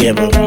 Yeah, baba.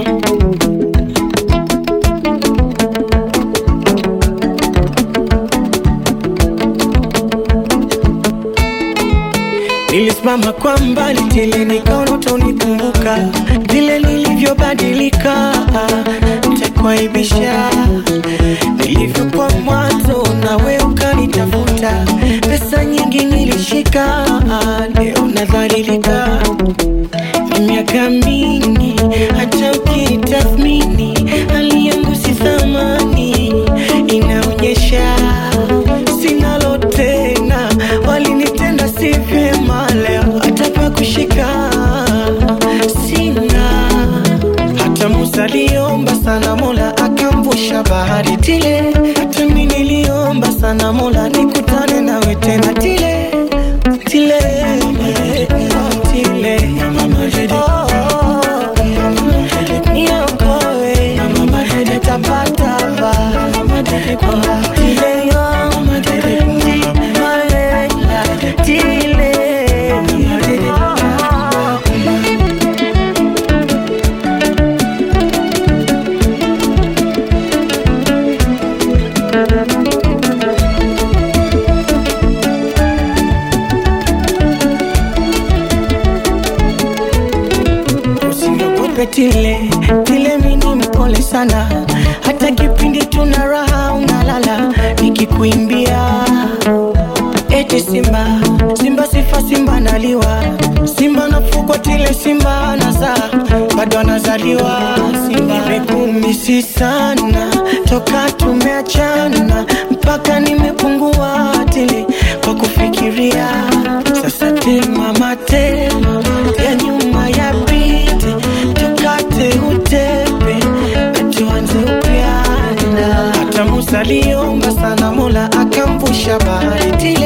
Nilisimama kwa mbali tele nikaona utanikumbuka vile nilivyobadilika, nitakuaibisha nilivyokuwa mwanzo na wewe ukanitafuta. Pesa nyingi nilishika, leo nadhalilika. Miaka mingi hata ukitathmini hali yangu si thamani, inaonyesha sina lolote tena, walinitenda si vyema, leo hata pa kushika sina. Hata Musa aliomba sana Mola akamvusha bahari tile, hata mimi niliomba sana Mola nikutane nawe tena tile tile tile. Niokoe tapatapa tile tile tile, mimi mpole sana, hata kipindi tuna raha unalala nikikuimbia. Eti simba simba sifa simba naliwa, simba nafugwa tile simba anazaa bado anazaliwa. Simba nimekumisi sana toka tumeachana, mpaka nimepungua tile kwa kufikiria. Sasa tema matema ya nyuma ya pite, tukate utepe tuanze upya. Hata Musa aliomba sana Mola akamvusha bahari.